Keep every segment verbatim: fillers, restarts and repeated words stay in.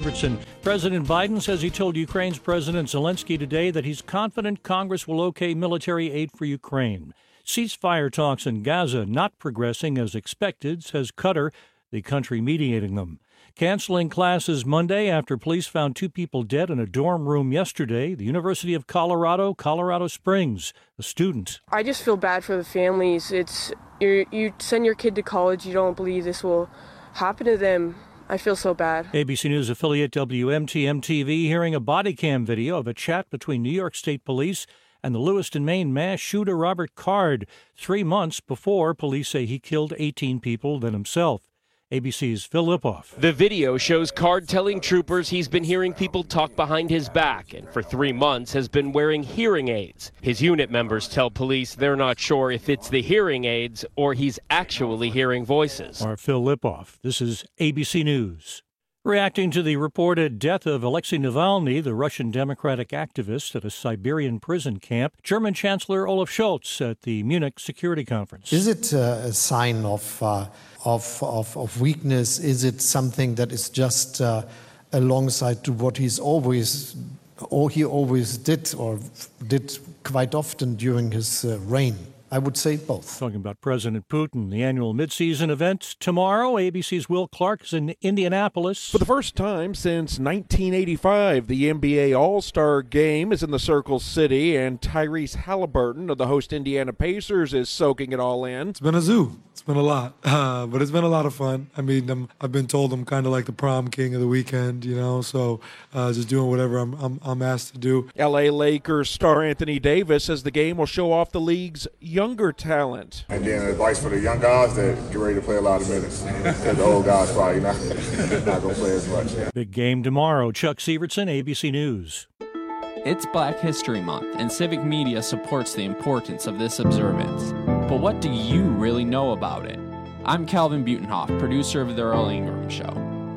Sivertson. President Biden says he told Ukraine's President Zelensky today that he's confident Congress will okay military aid for Ukraine. Ceasefire talks in Gaza not progressing as expected, says Qatar, the country mediating them. Canceling classes Monday after police found two people dead in a dorm room yesterday. The University of Colorado, Colorado Springs, a student. I just feel bad for the families. It's you you send your kid to college, you don't believe this will happen to them. I feel so bad. A B C News affiliate W M T M T V hearing a body cam video of a chat between New York State Police and the Lewiston, Maine mass shooter Robert Card, three months before police say he killed eighteen people, then himself. A B C's Phil Lipoff. The video shows Card telling troopers he's been hearing people talk behind his back and for three months has been wearing hearing aids. His unit members tell police they're not sure if it's the hearing aids or he's actually hearing voices. Our Phil Lipoff. This is A B C News. Reacting to the reported death of Alexei Navalny, the Russian Democratic activist at a Siberian prison camp, German Chancellor Olaf Scholz at the Munich Security Conference. Is it uh, a sign of, uh, of, of, of weakness? Is it something that is just uh, alongside to what he's always, or he always did, or did quite often during his uh, reign? I would say both. Talking about President Putin, the annual midseason event tomorrow. A B C's Will Clark is in Indianapolis. For the first time since nineteen eighty-five, the N B A All-Star Game is in the Circle City, and Tyrese Halliburton of the host Indiana Pacers is soaking it all in. It's been a zoo. It's been a lot, uh, but it's been a lot of fun. I mean, I'm, I've been told I'm kind of like the prom king of the weekend, you know, so uh, just doing whatever I'm, I'm, I'm asked to do. L A Lakers star Anthony Davis says the game will show off the league's younger talent. And then advice for the young guys that get ready to play a lot of minutes. Because the old guys probably not, not going to play as much. Big game tomorrow. Chuck Sivertson, A B C News. It's Black History Month, and Civic Media supports the importance of this observance. But what do you really know about it? I'm Calvin Butenhoff, producer of The Earl Ingram Show.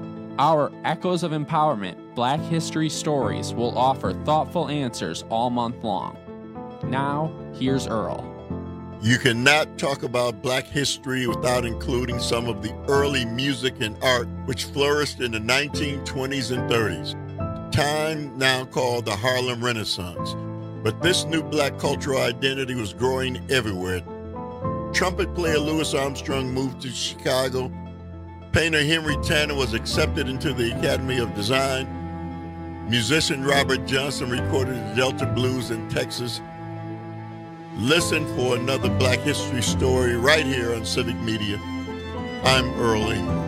Our Echoes of Empowerment Black History Stories will offer thoughtful answers all month long. Now, here's Earl. You cannot talk about Black history without including some of the early music and art which flourished in the nineteen twenties and thirties. Time now called the Harlem Renaissance. But this new Black cultural identity was growing everywhere. Trumpet player Louis Armstrong moved to Chicago. Painter Henry Tanner was accepted into the Academy of Design. Musician Robert Johnson recorded the Delta Blues in Texas. Listen for another Black history story right here on Civic Media. I'm Earl Ingram.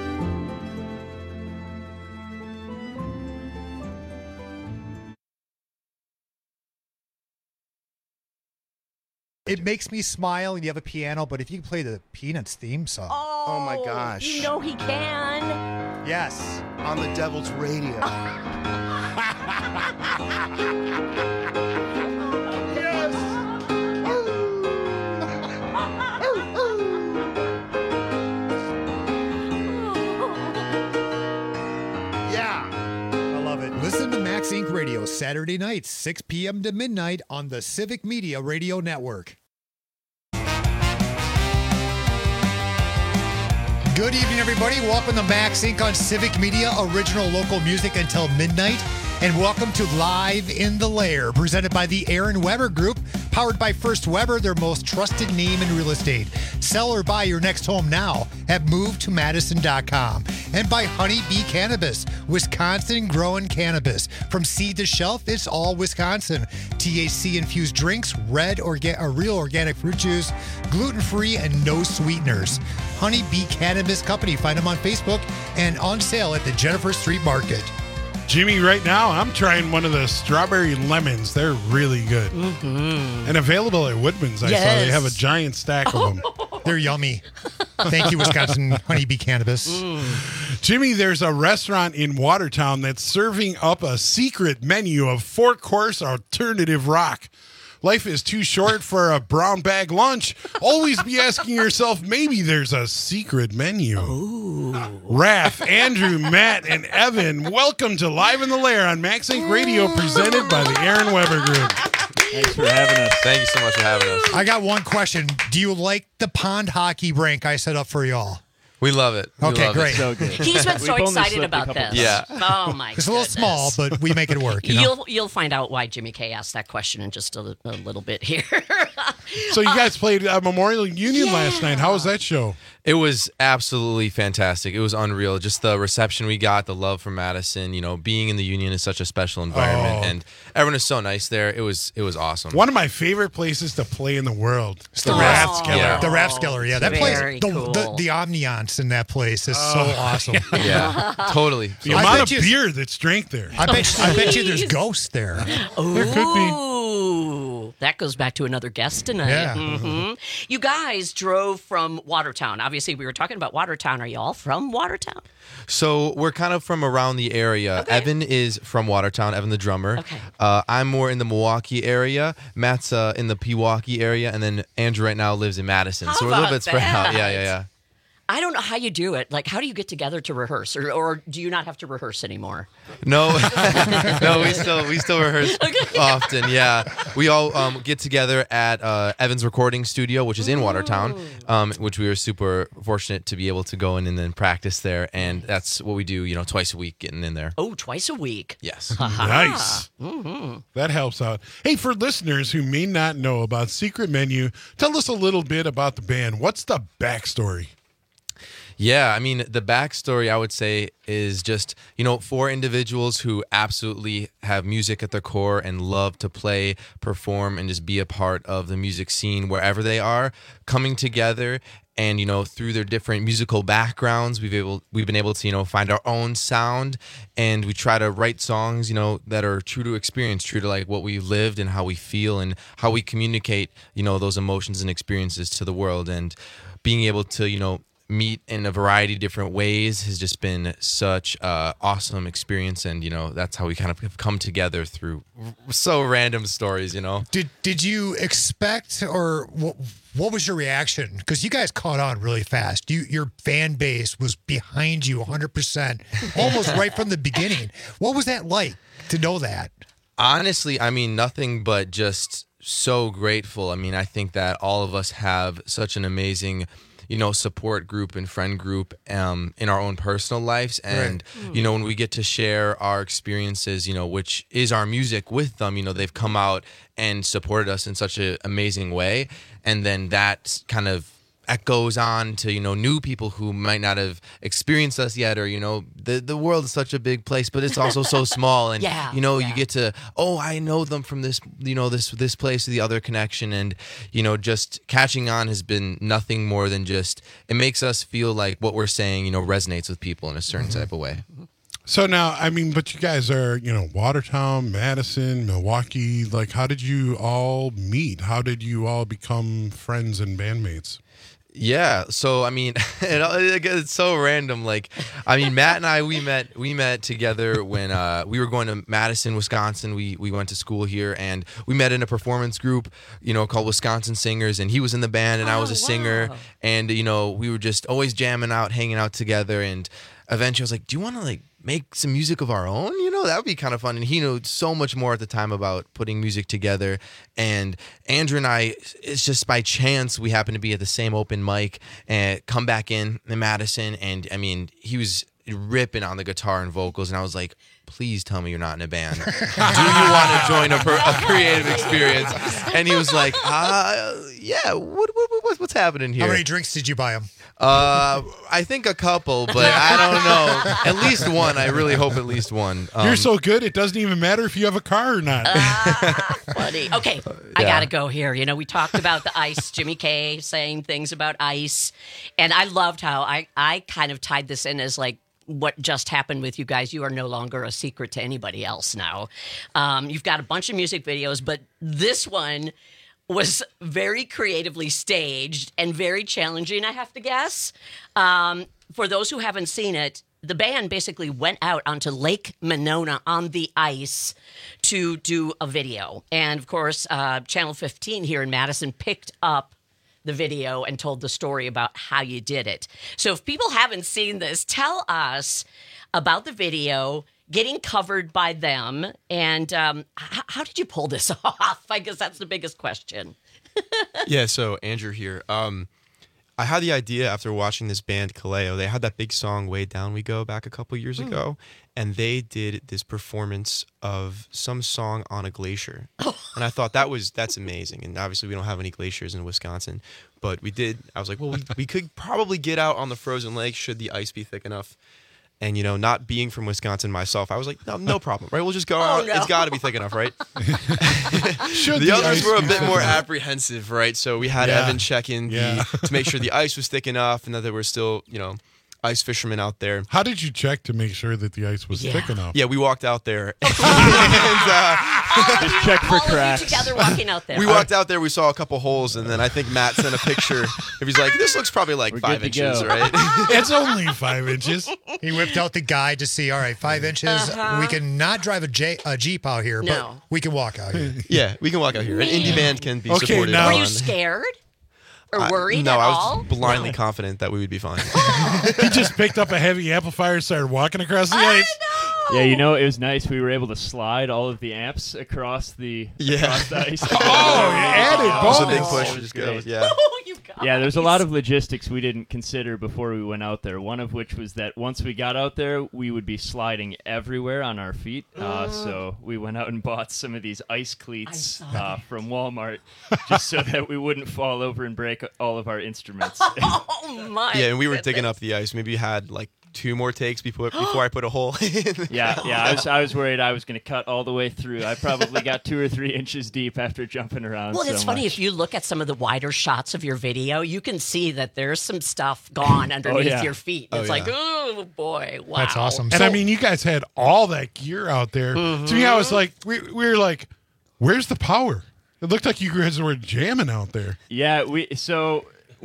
It makes me smile and you have a piano, but if you can play the Peanuts theme song. Oh, oh my gosh. You know he can. Yes. On the Devil's Radio. Listen to Max Incorporated. Radio Saturday nights, six p.m. to midnight on the Civic Media Radio Network. Good evening, everybody. Welcome to Max Incorporated on Civic Media, original local music until midnight. And welcome to Live in the Lair, presented by the Aaron Weber Group, powered by First Weber, their most trusted name in real estate. Sell or buy your next home now at move to madison dot com. And by Honey Bee Cannabis, Wisconsin growing cannabis. From seed to shelf, it's all Wisconsin. T H C-infused drinks, red orga- or real organic fruit juice, gluten-free and no sweeteners. Honey Bee Cannabis Company. Find them on Facebook and on sale at the Jennifer Street Market. Jimmy, right now, I'm trying one of the strawberry lemons. They're really good. Mm-hmm. And available at Woodman's. I yes. saw they have a giant stack of them. They're yummy. Thank you, Wisconsin Honeybee Cannabis. Mm. Jimmy, there's a restaurant in Watertown that's serving up a secret menu of four-course alternative rock. Life is too short for a brown bag lunch. Always be asking yourself, maybe there's a secret menu. Ooh. Raph, Andrew, Matt, and Evan, welcome to Live in the Lair on Max Inc Radio, presented by the Aaron Weber Group. Thanks for having us. Thank you so much for having us. I got one question. Do you like the pond hockey rink I set up for y'all? We love it. We Okay, love great. It. So good. He's been so We've only excited slipped a about couple this. times. Yeah. Oh my. It's a little goodness. small, but we make it work. You know? You'll you'll find out why Jimmy K asked that question in just a, a little bit here. So you guys played uh, Memorial Union last night. How was that show? It was absolutely fantastic. It was unreal. Just the reception we got, the love from Madison. You know, being in the Union is such a special environment, Oh. and everyone is so nice there. It was it was awesome. One of my favorite places to play in the world. It's the Oh. Rathskeller. Yeah. The Rathskeller, yeah. That Very place, the, cool. the, the ambiance in that place is so awesome. Yeah, totally. The I amount bet of you- beer that's drank there. I bet, I bet you there's Jeez. ghosts there. There could be. Ooh, that goes back to another guest tonight. Yeah. Mhm. You guys drove from Watertown. Obviously, we were talking about Watertown. Are you all from Watertown? So we're kind of from around the area. Okay. Evan is from Watertown, Evan the drummer. Okay. Uh, I'm more in the Milwaukee area. Matt's uh, in the Pewaukee area, and then Andrew right now lives in Madison. How so we're a little about bit spread out. Yeah, that? yeah, yeah. I don't know how you do it. Like, how do you get together to rehearse, or, or do you not have to rehearse anymore? No, no, we still we still rehearse often. Yeah, we all um, get together at uh, Evan's recording studio, which is in Watertown, um, which we were super fortunate to be able to go in and then practice there, and that's what we do. You know, twice a week, getting in there. Oh, twice a week. Yes. Nice. Mm-hmm. That helps out. Hey, for listeners who may not know about Secret Menu, tell us a little bit about the band. What's the backstory? Yeah, I mean, the backstory, I would say, is just, you know, for individuals who absolutely have music at their core and love to play, perform, and just be a part of the music scene wherever they are, coming together and, you know, through their different musical backgrounds, we've able we've been able to, you know, find our own sound, and we try to write songs, you know, that are true to experience, true to like what we've lived and how we feel and how we communicate, you know, those emotions and experiences to the world. And being able to, you know, meet in a variety of different ways has just been such a awesome experience, and you know that's how we kind of have come together through so random stories. You know, Did did you expect, or what, what was your reaction? Because you guys caught on really fast. You Your fan base was behind you one hundred percent, almost right from the beginning. What was that like to know that? honestly, I mean nothing but just so grateful. I mean, I think that all of us have such an amazing, you know, support group and friend group um, in our own personal lives. And, Right. you know, when we get to share our experiences, you know, which is our music with them, you know, they've come out and supported us in such an amazing way. And then that kind of echoes on to, you know, new people who might not have experienced us yet, or, you know, the the world is such a big place, but it's also so small. And, Yeah, you know, yeah. you get to, oh, I know them from this, you know, this this place or the other connection. And, you know, just catching on has been nothing more than just, it makes us feel like what we're saying, you know, resonates with people in a certain type of way. So now, I mean, but you guys are, you know, Watertown, Madison, Milwaukee. Like, how did you all meet? How did you all become friends and bandmates? Yeah, so I mean, it, it's so random. Like, I mean, Matt and I, we met we met together when uh, we were going to Madison, Wisconsin. We we went to school here, and we met in a performance group, you know, called Wisconsin Singers. And he was in the band, and I was a singer. wow. And you know, we were just always jamming out, hanging out together. And eventually, I was like, "Do you want to like make some music of our own? You know, that would be kind of fun." And he knew so much more at the time about putting music together. And Andrew and I, it's just by chance we happened to be at the same open mic and come back in in Madison. And I mean, he was ripping on the guitar and vocals, and I was like, please tell me you're not in a band. Do you want to join a, per, a creative experience? And he was like, uh, yeah, what, what, what, what's happening here? How many drinks did you buy him? Uh, I think a couple, but I don't know. At least one. I really hope at least one. Um, You're so good, it doesn't even matter if you have a car or not. Funny. Okay, I Yeah. gotta go here. You know, we talked about the ice, Jimmy K saying things about ice, and I loved how I I kind of tied this in as like what just happened with you guys. You are no longer a secret to anybody else now. Um, you've got a bunch of music videos, but this one was very creatively staged and very challenging, I have to guess. Um, for those who haven't seen it, the band basically went out onto Lake Monona on the ice to do a video. And of course, uh, Channel fifteen here in Madison picked up the video and told the story about how you did it. So if people haven't seen this, tell us about the video getting covered by them, and um, h- how did you pull this off? I guess that's the biggest question. Yeah, so Andrew here. Um, I had the idea after watching this band Kaleo. They had that big song "Way Down We Go" back a couple years Mm. ago, and they did this performance of some song on a glacier. And I thought that was that's amazing. And obviously we don't have any glaciers in Wisconsin, but we did. I was like, well, we, we could probably get out on the frozen lake should the ice be thick enough. And, you know, not being from Wisconsin myself, I was like, no, no problem, right? We'll just go Oh, out. no. It's got to be thick enough, right? Should the the others ice were a be bit thick more enough? apprehensive, right? So we had Yeah. Evan check in the, Yeah. to make sure the ice was thick enough and that there were still, you know, ice fishermen out there. How did you check to make sure that the ice was Yeah. thick enough? Yeah, we walked out there. and, uh, Just check for All of you cracks. together walking out there. we walked out there, we saw a couple holes, and then I think Matt sent a picture. If he's like, this looks probably like We're five good to inches, go. right? It's only five inches. He whipped out the guide to see, all right, five inches. Uh-huh. We can not drive a, J- a Jeep out here, No. but we can walk out here. Yeah, we can walk out here. An indie band can be Okay, supported now- Were on. you scared or I- worried no, at I was all? blindly confident that we would be fine. He just picked up a heavy amplifier and started walking across the I ice. know. Yeah, you know, it was nice. We were able to slide all of the amps across the, Yeah. across the ice. Oh, you added That was a big bonus. push. That to was just go. great. Yeah. Oh, you guys. Yeah, there's a lot of logistics we didn't consider before we went out there. One of which was that once we got out there, we would be sliding everywhere on our feet. Uh, so we went out and bought some of these ice cleats I saw uh, from Walmart just so that we wouldn't fall over and break all of our instruments. Oh my. Yeah, and we were digging goodness. up the ice. Maybe you had like two more takes before before I put a hole in. Yeah, yeah. I was I was worried I was going to cut all the way through. I probably got two or three inches deep after jumping around. Well, so it's funny much. if you look at some of the wider shots of your video, you can see that there's some stuff gone underneath yeah. your feet. Oh, It's yeah. like, oh boy, wow. That's awesome. And So- I mean, you guys had all that gear out there. To me, I was like, we, we were like, where's the power? It looked like you guys were jamming out there. Yeah, we so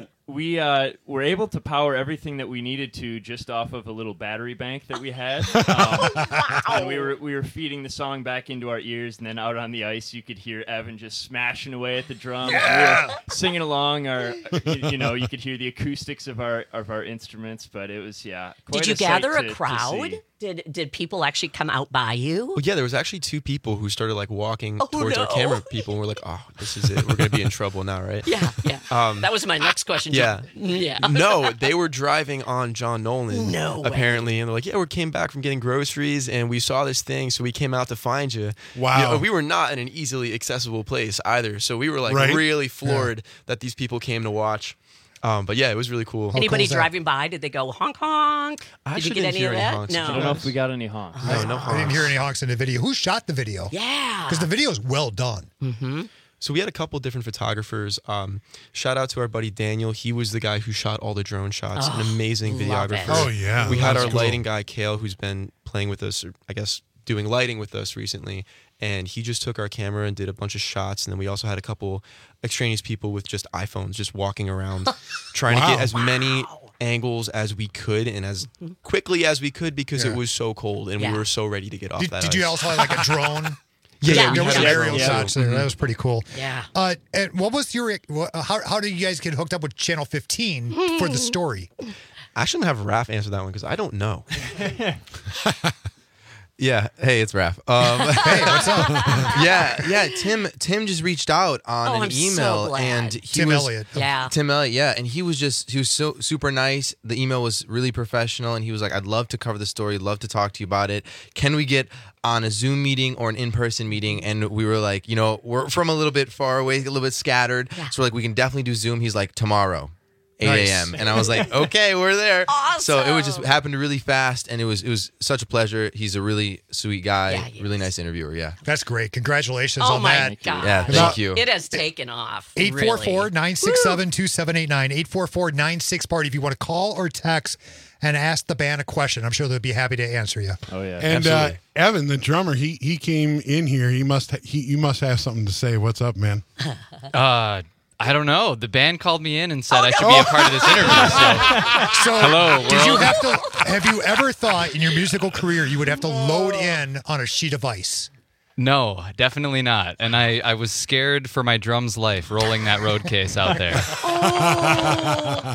we uh, were able to power everything that we needed to just off of a little battery bank that we had. Um, and we were we were feeding the song back into our ears, and then out on the ice, you could hear Evan just smashing away at the drums. Yeah! We were singing along. Our you, you know you could hear the acoustics of our of our instruments, but it was yeah. Quite Did you a sight gather to- a to crowd? see. Did did people actually come out by you? Well, yeah, there was actually two people who started like walking Oh, towards our no. camera people, and we're like, "Oh, this is it. We're gonna be in trouble now, right?" Yeah, yeah. Um, that was my next question. yeah. yeah. No, they were driving on John Nolan. No way. apparently, and they're like, "Yeah, we came back from getting groceries, and we saw this thing, so we came out to find you." Wow. You know, we were not in an easily accessible place either, so we were like Right. really floored that these people came to watch. Um, but yeah, it was really cool. Anybody is that? driving by? Did they go honk honk? I Did you actually get didn't any hear of any that? honks. I don't No. know if we got any honks. No, no I didn't hear any honks in the video. Who shot the video? Yeah. Because the video is well done. Mm-hmm. So we had a couple different photographers. Um, shout out to our buddy Daniel. He was the guy who shot all the drone shots. Oh, An amazing love videographer. it. Oh, yeah. We had That's our cool. lighting guy Kale, who's been playing with us, or I guess doing lighting with us recently. And he just took our camera and did a bunch of shots. And then we also had a couple extraneous people with just iPhones, just walking around, trying Wow. to get as many angles as we could and as quickly as we could because Yeah. it was so cold and Yeah. we were so ready to get off Did, that did you ice. also have like a drone? Yeah, Yeah, we There was had some a aerial drone, yeah. shots too. there. That was pretty cool. Yeah. Uh, and what was your what, how how did you guys get hooked up with Channel fifteen for the story? I shouldn't have Raph answer that one because I don't know. Yeah. Hey, it's Raph. Um, Hey, what's up? yeah, yeah. Tim Tim just reached out on Oh, an I'm so email, glad. and he Tim was, Elliott. Yeah. Tim Elliott, yeah, and he was just he was so super nice. The email was really professional, and he was like, "I'd love to cover the story. Love to talk to you about it. Can we get on a Zoom meeting or an in-person meeting?" And we were like, you know, we're from a little bit far away, a little bit scattered, Yeah. so we're like, we can definitely do Zoom. He's like, tomorrow. eight Nice. a.m. And I was like, okay, we're there. So it was just Awesome. happened really fast, and it was it was such a pleasure. He's a really sweet guy, Yeah, he really is. nice interviewer. Yeah. That's great. Congratulations Oh on my that. God. Yeah, thank you. It has taken off. eight four four, really. nine six seven, two seven eight nine. eight four four, nine six party if you want to call or text and ask the band a question. I'm sure they'll be happy to answer you. Oh yeah. And uh, Absolutely. Evan, the drummer, he he came in here. He must ha- he you must have something to say. What's up, man? Uh, I don't know. The band called me in and said I should be a part of this interview. So, So, hello. did you world. have to? Have you ever thought in your musical career you would have to load in on a sheet of ice? No, definitely not. And I, I was scared for my drum's life rolling that road case out there.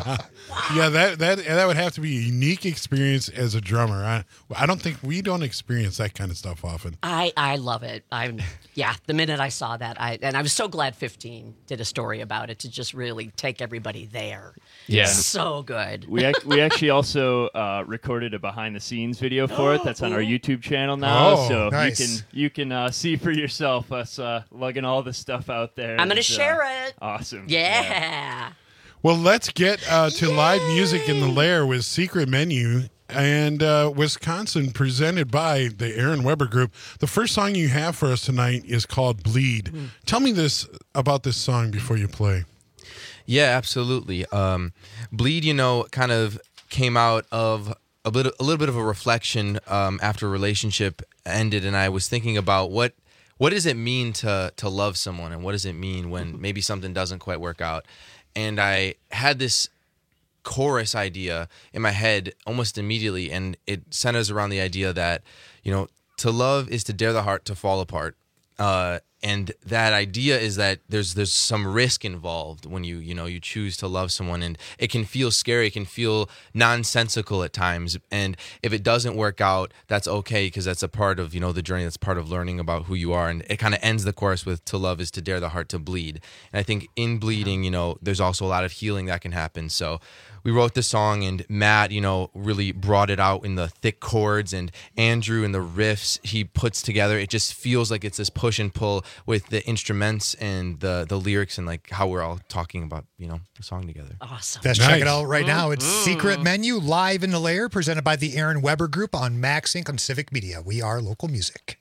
Yeah, that that that would have to be a unique experience as a drummer. I I don't think we don't experience that kind of stuff often. I, I love it. I'm yeah. The minute I saw that, I and I was so glad fifteen did a story about it to just really take everybody there. Yeah. So good. We ac- we actually also uh, recorded a behind the scenes video for it. That's on our YouTube channel now. Oh, so nice. you can you can uh, see for yourself us uh, lugging all this stuff out there. I'm gonna It's, uh, share it. Awesome. Yeah. Well, let's get uh, to live music in the Lair with Secret Menu and uh, Wisconsin, presented by the Aaron Weber Group. The first song you have for us tonight is called Bleed. Mm. Tell me this about this song before you play. Yeah, absolutely. Um, Bleed, you know, kind of came out of a bit, a little bit of a reflection um, after a relationship ended, and I was thinking about what what does it mean to to love someone, and what does it mean when maybe something doesn't quite work out. And I had this chorus idea in my head almost immediately, and it centers around the idea that, you know, to love is to dare the heart to fall apart. Uh, and that idea is that there's there's some risk involved when you you know you choose to love someone, and it can feel scary, it can feel nonsensical at times, and if it doesn't work out, that's okay, because that's a part of you know the journey, that's part of learning about who you are. And it kind of ends the chorus with to love is to dare the heart to bleed. And I think in bleeding, you know, there's also a lot of healing that can happen. So we wrote this song, and Matt, you know, really brought it out in the thick chords, and Andrew in the riffs he puts together. It just feels like it's this push and pull with the instruments and the the lyrics, and like how we're all talking about, you know, the song together. Awesome. Let's Nice. check it out right now. It's Secret Menu live in the Lair, presented by the Aaron Weber Group on Max Inc on Civic Media. We are local music.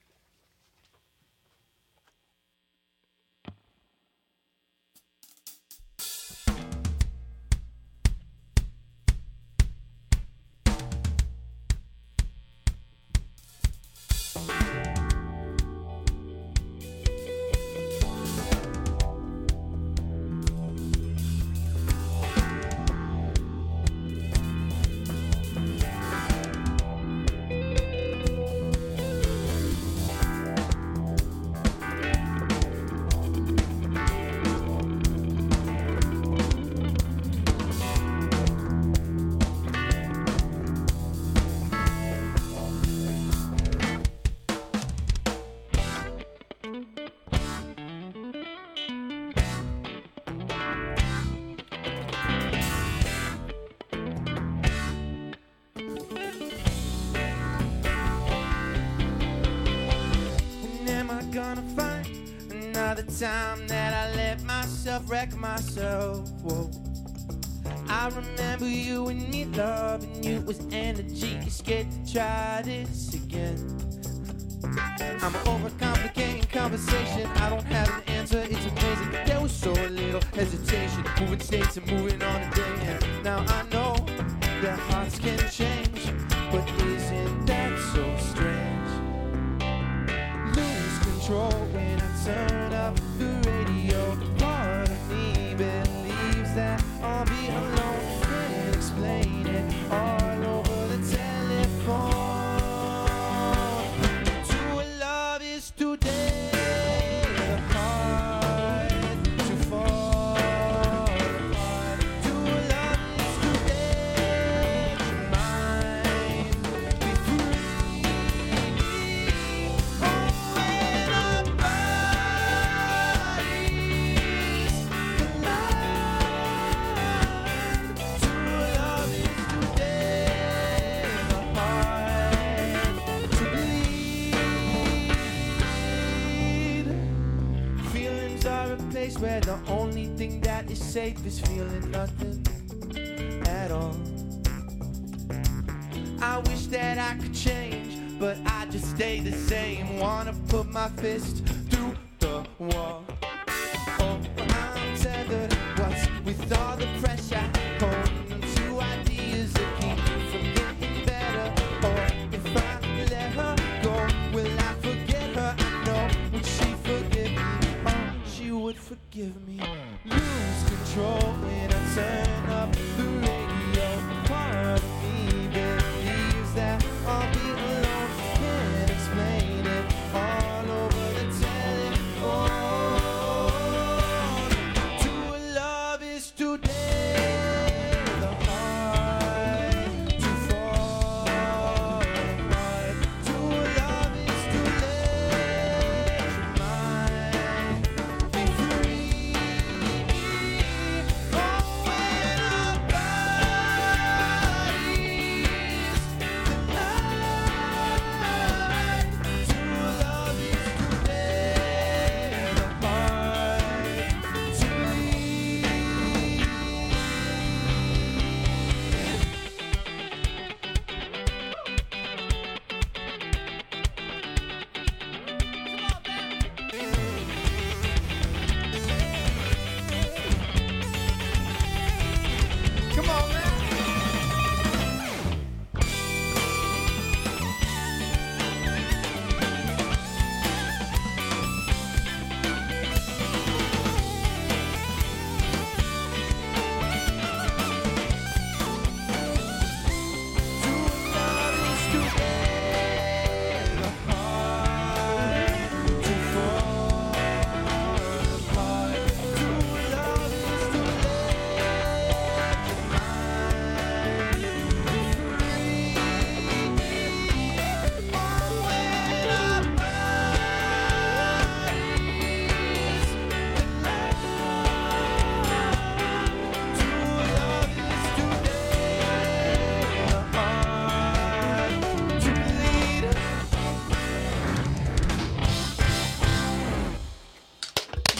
When am I gonna find another time that I let myself wreck myself? Whoa. I remember you and me loving you was energy. You're scared to try this again. I'm overcomplicating conversation. I don't have an answer. It's amazing. There was so little hesitation. Moving states and moving on a day. And now I know that hearts can change, but isn't that so strange? Lose control when I turn up the radio. Part of me believes that I'll be alone. Can't explain it all over the telephone. To love is to dare the heart to fall apart. To love is to dare the mind be free. Oh, when our bodies collide. To love is to dare the heart to bleed. Feelings are a place where the only thing that is safe is feeling nothing at all. I wish that I could change, but I just stay the same. Wanna put my fist through the wall. Oh, I'm tethered. What's with all the pressure? Holding to ideas that keep me from getting better. Or if I let her go, will I forget her? I know, would she forgive me? Oh, she would forgive me. Lose control when I turn up the radio. Part of me believes that I'll be alone. Can't explain it all over the telephone. To love is to dare the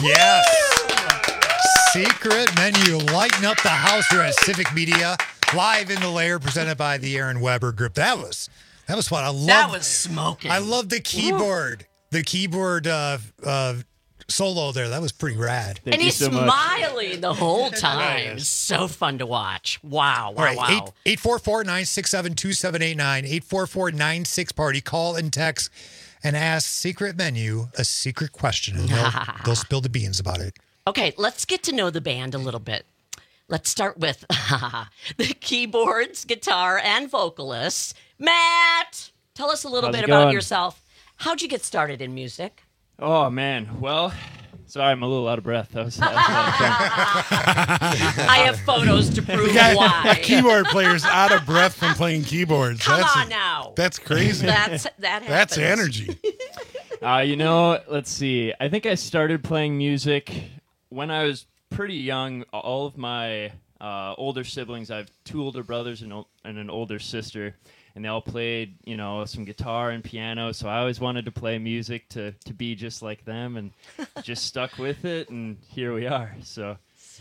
Yes. Secret Menu, lighten up the house here at Civic Media, live in the lair, presented by the Aaron Weber Group. That was that was fun. I love That was smoking. I love the keyboard, the keyboard uh, uh, solo there. That was pretty rad. and he's smiling the whole time. So fun to watch. Wow, wow, All right, wow. eight four four, nine six seven, two seven eight nine, eight four four, nine six party. Call and text and ask Secret Menu a secret question, and they'll, they'll spill the beans about it. Okay, let's get to know the band a little bit. Let's start with the keyboards, guitar, and vocalists. Matt, tell us a little How's bit it about going? yourself. How'd you get started in music? Oh man, well, sorry, I'm a little out of breath. That was, that was a lot of fun. I have photos to prove The guy- why. a keyboard player's out of breath from playing keyboards. Come that's on now. That's crazy. That's that That's happens. energy. Uh, you know, let's see. I think I started playing music when I was pretty young. All of my uh, older siblings, I have two older brothers and, ol- and an older sister, and they all played, you know, some guitar and piano. So I always wanted to play music to, to be just like them, and just stuck with it, and here we are. So.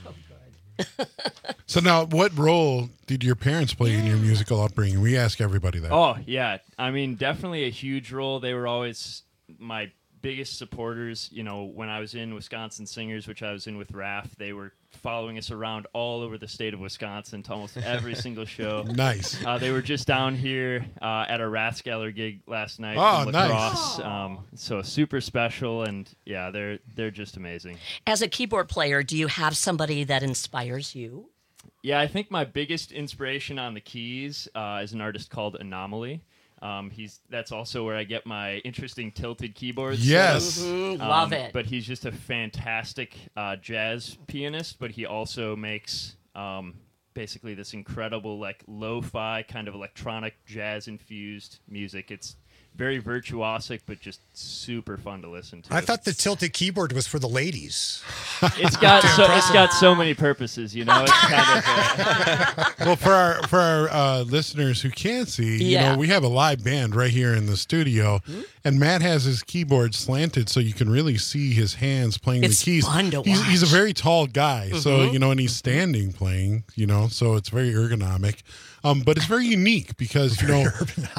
So now, what role did your parents play in your musical upbringing? We ask everybody that. Oh, yeah. I mean, definitely a huge role. They were always my biggest supporters. You know, when I was in Wisconsin Singers, which I was in with Raph, they were following us around all over the state of Wisconsin to almost every single show. Nice. Uh, they were just down here uh, at a Rathskeller gig last night Oh, from nice. Lacrosse. Um, so super special, and yeah, they're they're just amazing. As a keyboard player, do you have somebody that inspires you? Yeah, I think my biggest inspiration on the keys uh, is an artist called Anomaly. Um, he's that's also where I get my interesting tilted keyboards. Yes. Mhm, love it. But he's just a fantastic uh, jazz pianist. But he also makes um, basically this incredible, like lo-fi kind of electronic jazz infused music. It's very virtuosic, but just super fun to listen to. I thought the tilted keyboard was for the ladies. It's got so it's got so many purposes, you know. It's kind of uh, Well, for our for our uh, listeners who can't see, you Yeah. know, we have a live band right here in the studio, and Matt has his keyboard slanted so you can really see his hands playing It's the keys. fun to he's, he's a watch. very tall guy, so Mhm. you know, and he's standing playing, you know, so it's very ergonomic. Um, but it's very unique because you know,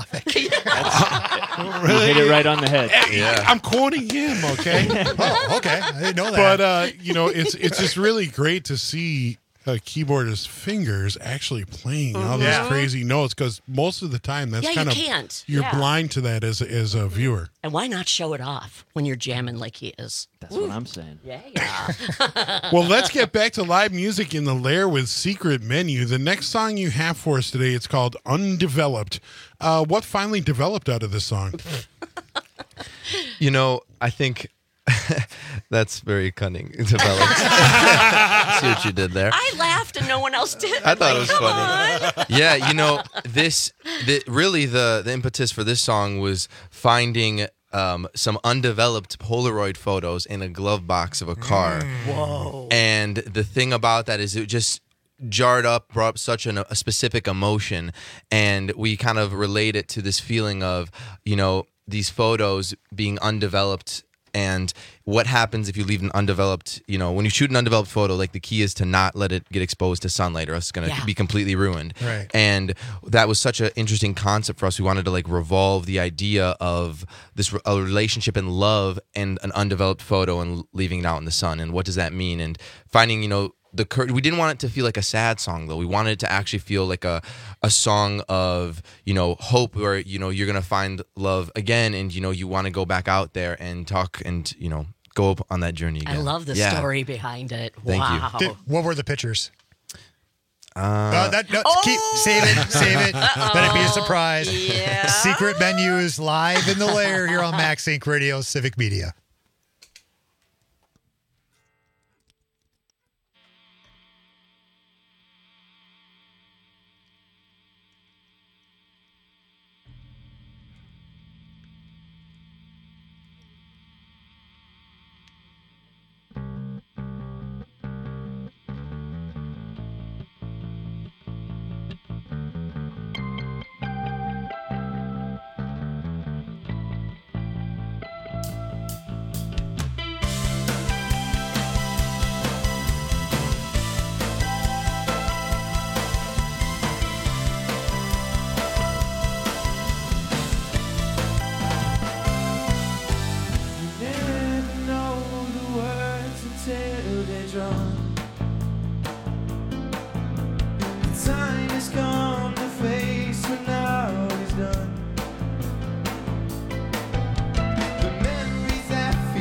You hit it right on the head. Yeah. I'm quoting him, okay? Oh, okay. I didn't know that. But uh, you know, it's it's just really great to see a keyboardist's fingers actually playing all these Mhm. crazy notes, because most of the time that's Yeah, you kind of can't. you're Yeah. blind to that as a, as a viewer. And why not show it off when you're jamming like he is? That's what I'm saying. Yeah, yeah. Well, let's get back to live music in the lair with Secret Menu. The next song you have for us today, it's called Undeveloped. Uh, what finally developed out of this song? You know, I think that's very cunning. Developed. See what you did there. I laughed and no one else did. I thought Like, it was come funny. on. Yeah, you know, this the, really the the impetus for this song was finding um, some undeveloped Polaroid photos in a glove box of a car. Whoa. And the thing about that is it just jarred up, brought up such an, a specific emotion, and we kind of relate it to this feeling of, you know, these photos being undeveloped. And what happens if you leave an undeveloped, you know, when you shoot an undeveloped photo, like the key is to not let it get exposed to sunlight or else it's going to Yeah. be completely ruined. Right. And that was such an interesting concept for us. We wanted to like revolve the idea of this a relationship and love and an undeveloped photo and leaving it out in the sun. And what does that mean? And finding, you know, the cur- we didn't want it to feel like a sad song though. We wanted it to actually feel like a a song of, you know, hope, where, you know, you're gonna find love again, and you know you want to go back out there and talk and, you know, go up on that journey again. I love the Yeah. story behind it. Thank you. wow. Did- what were the pictures? Uh, Uh, that, no, keep, save it, save it. Let it be a surprise. Yeah. Secret Menu is live in the lair here on Max Inc Radio, Civic Media.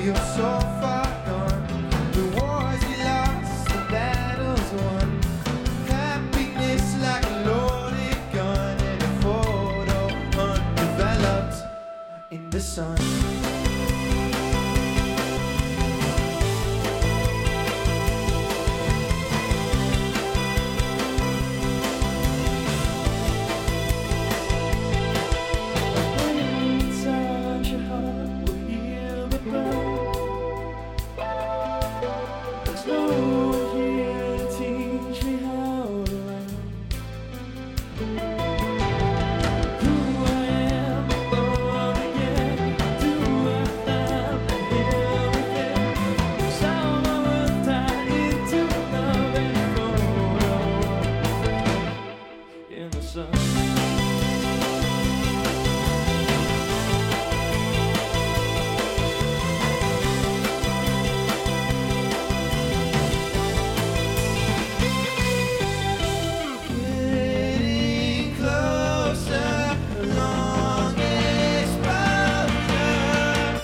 feel so far gone. The wars we lost, the battles won. Happiness like a loaded gun and a photo undeveloped in the sun. Inside your heart will heal the burn. There's no one here to teach me how to run. Who I am, born again. Do I have the hell within? Some of us died into love and photo in the sun. Getting closer, long exposure.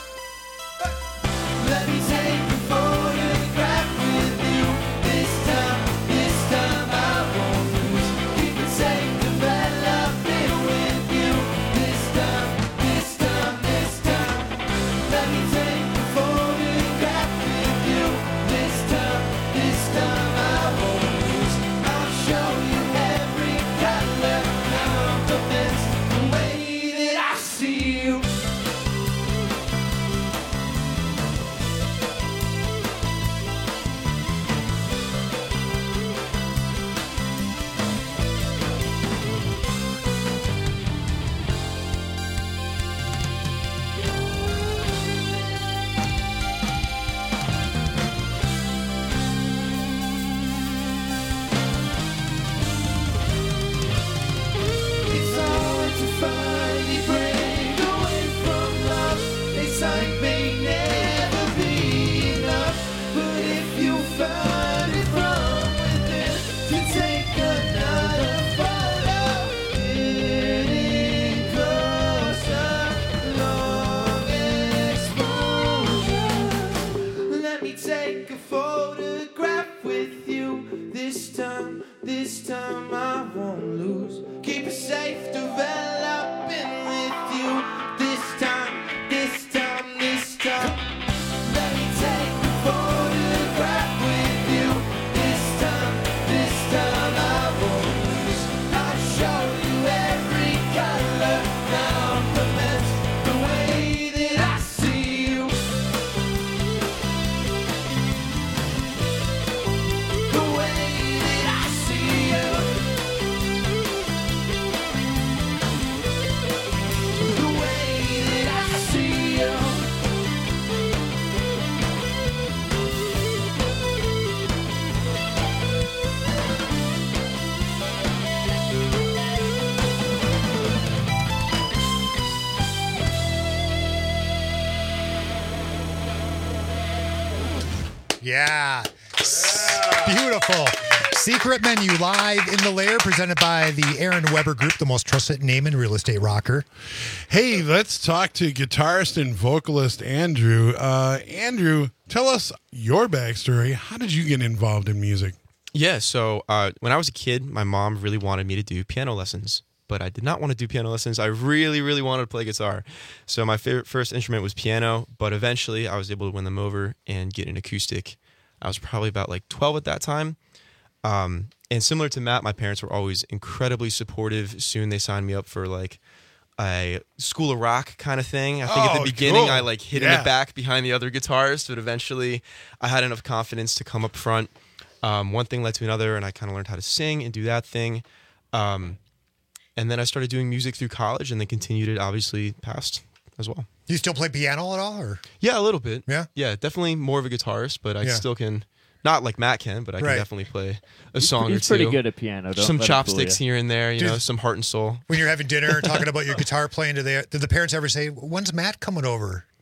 Let me take a photograph with you. This time, this time I won't lose. Keep it safe, developing with you. This time, this time, this time. Let me take a photograph with you. This time, this time I won't lose. I'll show you every color compliments the way that I see you. It's hard to finally break away from love. They say may never be enough, but if you find it from within to take another photo, getting closer, long exposure. Let me take a photograph with you. This time, this time I won't lose. Keep it safe, developing with you. This time, this time, this time. Let me take a photograph with you. This time, this time I won't lose. I'll show you every color compliments the way that I see you. The way that I see you. The way that I see you. Yeah. Beautiful. Secret Menu live in the lair, presented by the Aaron Weber Group, the most trusted name in real estate rocker. Hey, let's talk to guitarist and vocalist Andrew. Uh, Andrew, tell us your backstory. How did you get involved in music? Yeah, so uh, when I was a kid, my mom really wanted me to do piano lessons, but I did not want to do piano lessons. I really, really wanted to play guitar. So my favorite first instrument was piano, but eventually I was able to win them over and get an acoustic. I was probably about like twelve at that time. Um, and similar to Matt, my parents were always incredibly supportive. Soon they signed me up for like a School of Rock kind of thing. I think Oh, at the beginning cool. I like hid in Yeah. the back behind the other guitarists, but eventually I had enough confidence to come up front. Um, one thing led to another, and I kind of learned how to sing and do that thing. Um, and then I started doing music through college, and then continued it obviously past as well. Do you still play piano at all, or? Yeah, a little bit. Yeah? Yeah, definitely more of a guitarist, but I Yeah. still can, not like Matt can, but I can Right. definitely play a He's song pre- or he's two. pretty good at piano, don't Some let him fool chopsticks you. here and there, you Dude. know, some heart and soul. When you're having dinner, talking about your guitar playing, do they, did the parents ever say, "When's Matt coming over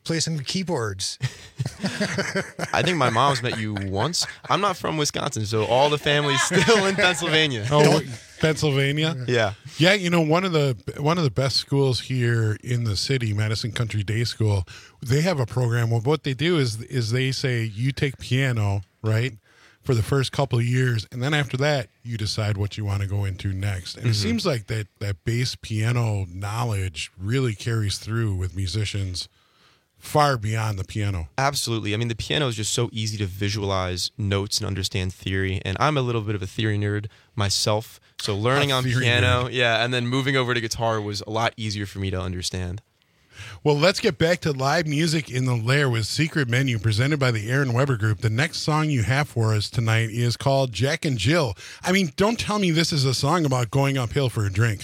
Play some keyboards. I think my mom's met you once. I'm not from Wisconsin, so all the family's still in Pennsylvania. Oh, Pennsylvania? Yeah. Yeah, you know, one of the one of the best schools here in the city, Madison Country Day School, they have a program. Well, what they do is is they say you take piano, right, for the first couple of years, and then after that, you decide what you want to go into next. And Mhm. it seems like that that bass piano knowledge really carries through with musicians far beyond the piano. Absolutely. I mean, the piano is just so easy to visualize notes and understand theory. And I'm a little bit of a theory nerd myself. So learning A on theory piano, nerd. yeah, and then moving over to guitar was a lot easier for me to understand. Well, let's get back to live music in the Lair with Secret Menu presented by the Aaron Weber Group. The next song you have for us tonight is called Jack and Jill. I mean, don't tell me this is a song about going uphill for a drink.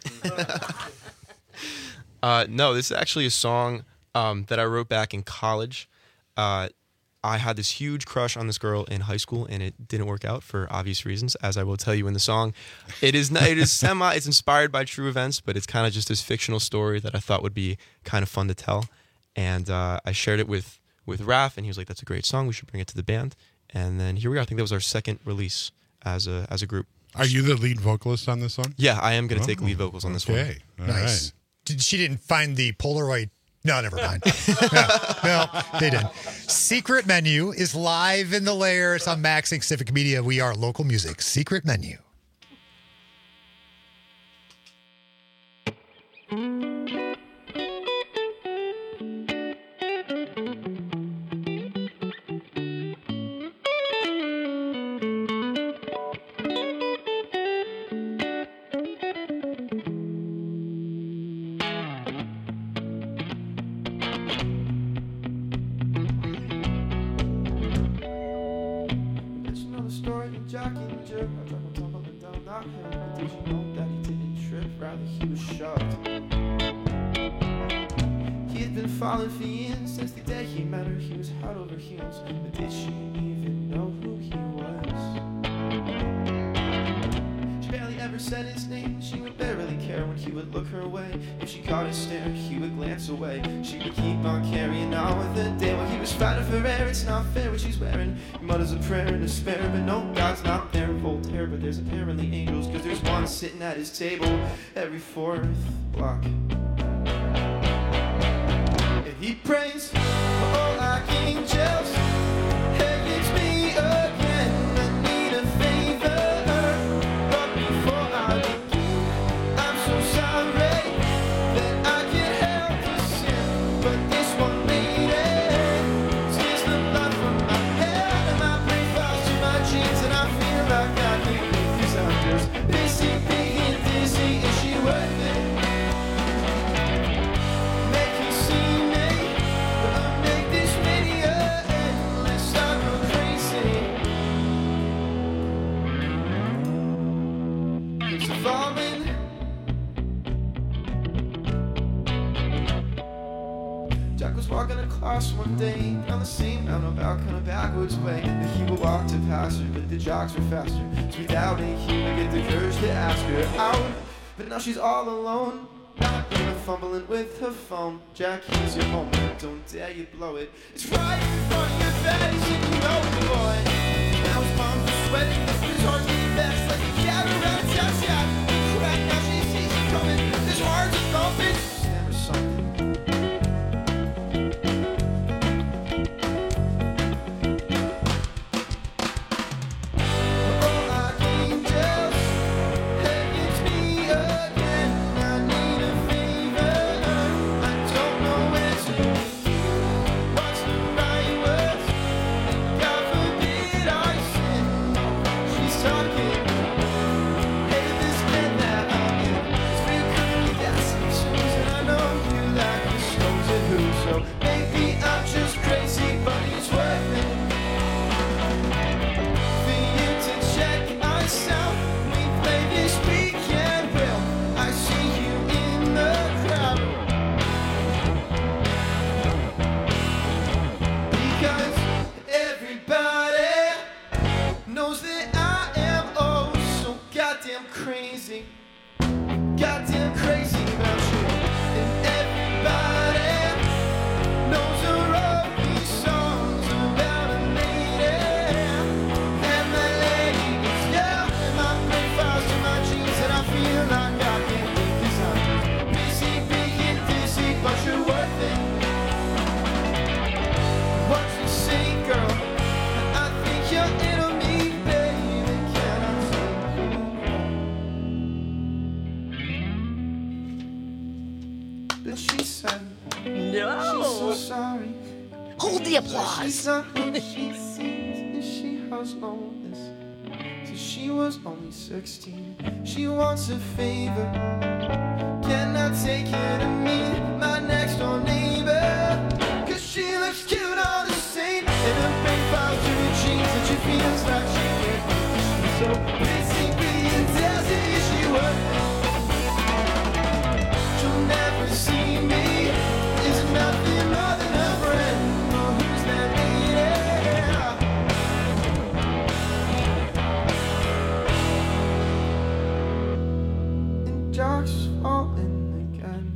Uh, no, this is actually a song um, that I wrote back in college. Uh, I had this huge crush on this girl in high school, and it didn't work out for obvious reasons, as I will tell you in the song. It is not, it is semi. It's inspired by true events, but it's kind of just this fictional story that I thought would be kind of fun to tell. And uh, I shared it with with Raph, and he was like, "That's a great song. We should bring it to the band." And then here we are. I think that was our second release as a as a group. Are you the lead vocalist on this song? Yeah, I am going to Oh, take lead vocals on this one. okay. All Nice. Did, she didn't find the Polaroid. No, never mind. no, no, they didn't. Secret Menu is live in the Lair. It's on Maxing Civic Media. We are local music. Secret Menu. Did you know the story of Jack and Jill? I drove him tumbling down that hill. But did you know that he didn't trip? Rather, he was shoved. He had been falling for years since the day he met her. He was head over heels. But did she even know who he was? She barely ever said his name. She would barely care when he would look her way. If she caught his stare, he would glance away. She would keep on carrying on with the day while he was fighting for air. It's not fair what she's wearing. He mutters a prayer in despair, but no, God's not there. Voltaire, but there's apparently angels, cause there's one sitting at his table every fourth block. And he prays for all archangels. Hey, it's me again. I need a favor, but before I begin, I'm so sorry that I can't help the sin. But this one made it. Tears the blood from my head, and my brain falls to my jeans, and I feel like I can't make these I'm just busy being dizzy. Is she worth it? Make you see me, but make this video endless. I go crazy. Keeps evolving. Jack was walking across one day down the same roundabout, kind of backwards way that he would walk to pass her, but the jocks were faster. So without it, he would get the courage to ask her out. But now she's all alone, not even fumbling with her phone. Jack, here's your moment, don't dare you blow it. It's right in front of your face, and you know it, boy. Now his palms are sweating, his heart beating fast like a cataract. Yes, yeah, crack, now she sees it coming. His heart's thumping. Never something. All archangels, hey, it's me again. I need a favor. I don't know where to begin. What's the right words? God forbid I sin. sorry. Hold the applause. She's not who she seems, and she has no this. So she was only sixteen. She wants a favor. Can I take her to meet my next door neighbor? Cause she looks cute on the same. In her pink file to her jeans, and she feels like she can't be. So basically, it tells you she would. She'll never see me. Is nothing more than a friend. Oh, who's that lady? And dark's falling again.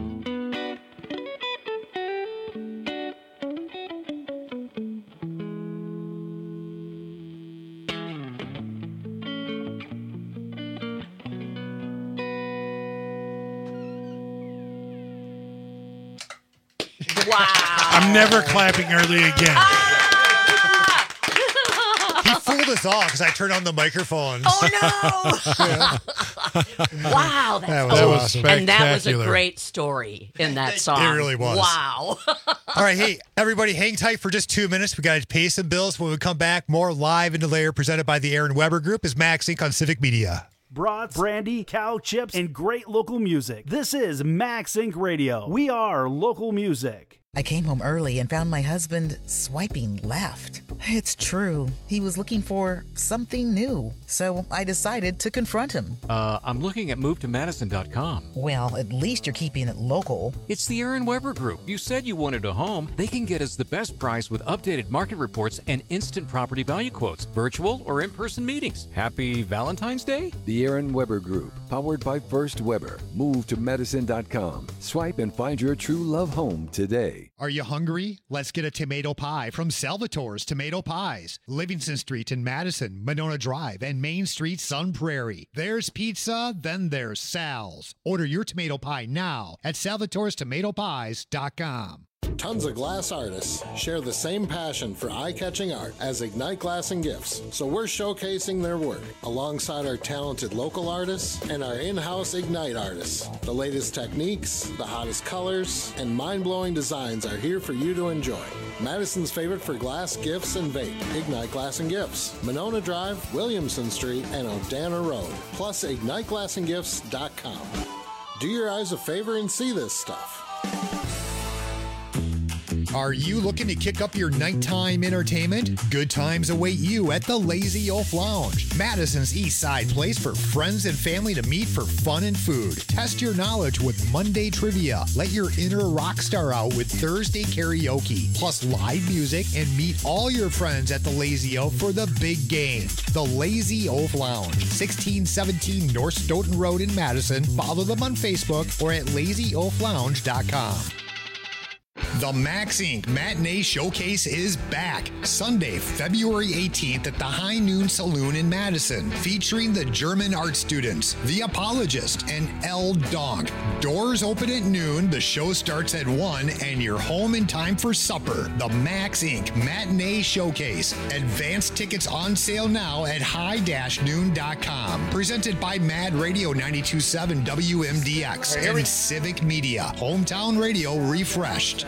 Wow. I'm never clapping early again. He fooled us all because I turned on the microphones. Oh, no. Wow. That's That was oh, awesome. And that was a Spectacular. great story in that song. It really was. Wow. All right, hey, everybody, hang tight for just two minutes. We got to pay some bills. When we come back, more Live in the Lair presented by the Aaron Weber Group is Max Incorporated on Civic Media. Brats, brandy, cow chips, and great local music. This is Max Incorporated. Radio. We are local music. I came home early and found my husband swiping left. It's true. He was looking for something new. So I decided to confront him. Uh, I'm looking at move to madison dot com. Well, at least you're keeping it local. It's the Aaron Weber Group. You said you wanted a home. They can get us the best price with updated market reports and instant property value quotes, virtual or in-person meetings. Happy Valentine's Day? The Aaron Weber Group, powered by First Weber. move to madison dot com. Swipe and find your true love home today. Are you hungry? Let's get a tomato pie from Salvatore's Tomato Pies. Livingston Street in Madison, Monona Drive, and Main Street, Sun Prairie. There's pizza, then there's Sal's. Order your tomato pie now at salvatores tomato pies dot com. Tons of glass artists share the same passion for eye-catching art as Ignite Glass and Gifts, so we're showcasing their work alongside our talented local artists and our in-house Ignite artists. The latest techniques, the hottest colors, and mind-blowing designs are here for you to enjoy. Madison's favorite for glass, gifts, and vape, Ignite Glass and Gifts, Monona Drive, Williamson Street, and Odana Road, plus ignite glass and gifts dot com. Do your eyes a favor and see this stuff. Are you looking to kick up your nighttime entertainment? Good times await you at the Lazy Oaf Lounge, Madison's East Side place for friends and family to meet for fun and food. Test your knowledge with Monday trivia. Let your inner rock star out with Thursday karaoke, plus live music, and meet all your friends at the Lazy Oaf for the big game. The Lazy Oaf Lounge, sixteen seventeen North Stoughton Road in Madison. Follow them on Facebook or at lazy oaf lounge dot com. The Max Incorporated Matinee Showcase is back Sunday, February eighteenth at the High Noon Saloon in Madison, featuring the German art students, The Apologist, and El Donk. Doors open at noon, the show starts at one, and you're home in time for supper. The Max Incorporated Matinee Showcase. Advanced tickets on sale now at high noon dot com. Presented by Mad Radio ninety-two point seven W M D X and Civic Media. Hometown radio refreshed.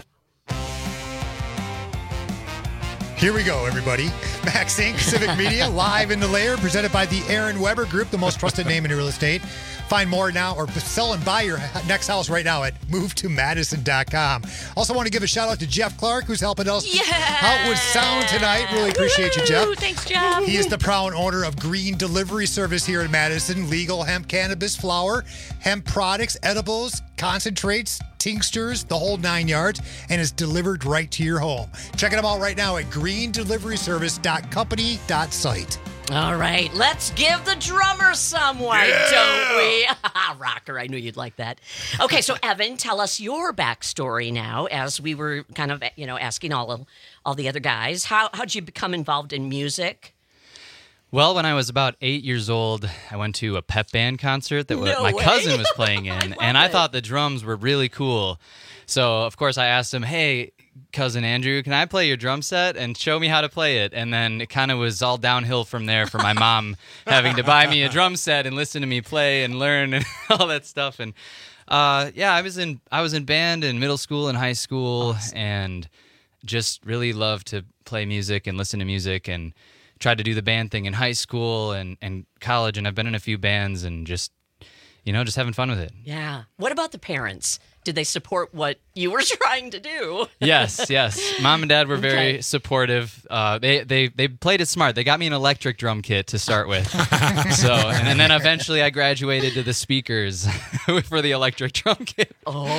Here we go, everybody. Max Incorporated, Civic Media, live in the lair, presented by the Aaron Weber Group, the most trusted name in real estate. Find more now, or sell and buy your next house right now at move to madison dot com. Also want to give a shout out to Jeff Clark, who's helping us Yeah. out with sound tonight. Really appreciate you, Jeff. Woo, thanks, Jeff. He is the proud owner of Green Delivery Service here in Madison. Legal hemp, cannabis, flower, hemp products, edibles, concentrates, tinctures, the whole nine yards, and is delivered right to your home. Check them out right now at green delivery service dot company dot site. All right, let's give the drummer some, why don't we? Rocker, I knew you'd like that. Okay, so Evan, tell us your backstory now, as we were kind of, you know, asking all of, all the other guys. How how'd you become involved in music? Well, when I was about eight years old, I went to a pep band concert that No my way. cousin was playing in, I and I it. thought the drums were really cool. So, of course, I asked him, hey, cousin Andrew, can I play your drum set and show me how to play it? And then it kind of was all downhill from there for my mom having to buy me a drum set and listen to me play and learn and all that stuff. And Uh, yeah, I was in I was in band in middle school and high school, awesome. And just really loved to play music and listen to music, and tried to do the band thing in high school and, and college, and I've been in a few bands and just, you know, just having fun with it. Yeah. What about the parents? Did they support what you were trying to do? Yes, yes. Mom and Dad were very Okay. supportive. Uh, they, they they played it smart. They got me an electric drum kit to start with. so, and, and then eventually I graduated to the speakers for the electric drum kit.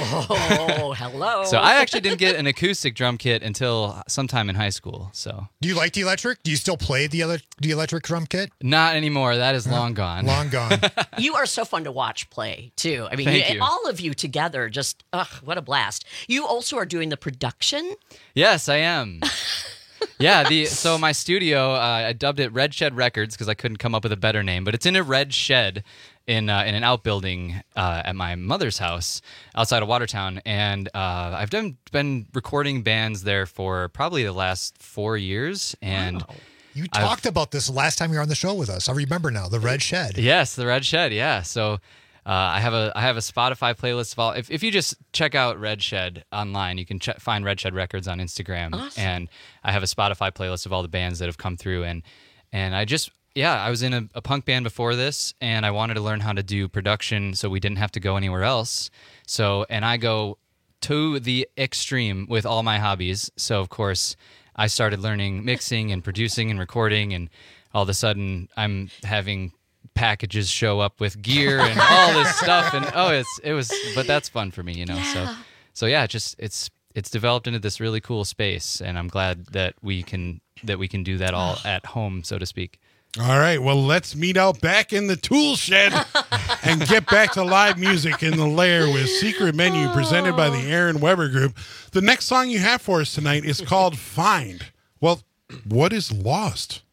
Oh, hello. So I actually didn't get an acoustic drum kit until sometime in high school. So Do you like the electric? Do you still play the ele- the electric drum kit? not anymore. That is long gone. Long gone. You are so fun to watch play, too. I mean, Thank you- you. all of you together, just, ugh, what a blast. You also are doing the production? Yes, I am. Yeah, the so my studio, uh, I dubbed it Red Shed Records because I couldn't come up with a better name, but it's in a red shed in uh, in an outbuilding uh, at my mother's house outside of Watertown, and uh, I've done been recording bands there for probably the last four years, and. You I've- talked about this last time you were on the show with us. I remember now, the Red Shed. Yes, the Red Shed. Yeah. So uh, I have a I have a Spotify playlist of all. If if you just check out Red Shed online, you can ch- find Red Shed Records on Instagram, Awesome. and I have a Spotify playlist of all the bands that have come through. And and I just yeah, I was in a, a punk band before this, and I wanted to learn how to do production, so we didn't have to go anywhere else. So and I go to the extreme with all my hobbies. So of course. I started learning mixing and producing and recording, and all of a sudden I'm having packages show up with gear and all this stuff, and oh, it's it was, but that's fun for me, you know. Yeah. So, so yeah, just it's it's developed into this really cool space, and I'm glad that we can that we can do that all at home, so to speak. All right, well, let's meet out back in the tool shed and get back to live music in the Lair with Secret Menu presented by the Aaron Weber Group. The next song you have for us tonight is called Find. Well, what is lost?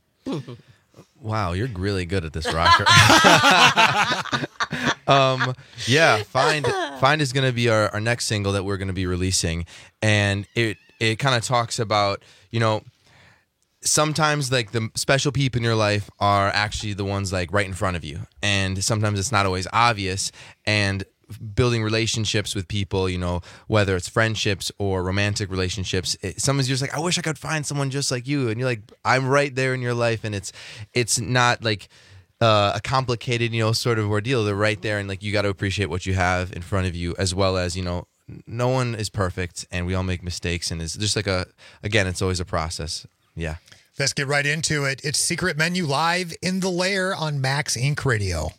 Wow, you're really good at this, Rocker. um, yeah, Find Find is going to be our, our next single that we're going to be releasing, and it it kind of talks about, you know, sometimes like the special people in your life are actually the ones like right in front of you, and sometimes it's not always obvious, and building relationships with people, you know, whether it's friendships or romantic relationships, it, sometimes you're just like, I wish I could find someone just like you, and you're like, I'm right there in your life, and it's it's not like uh, a complicated, you know, sort of ordeal. They're right there, and like you got to appreciate what you have in front of you, as well as, you know, no one is perfect, and we all make mistakes, and it's just like a, again, it's always a process. Yeah. Let's get right into it. It's Secret Menu live in the Lair on Max Inc Radio.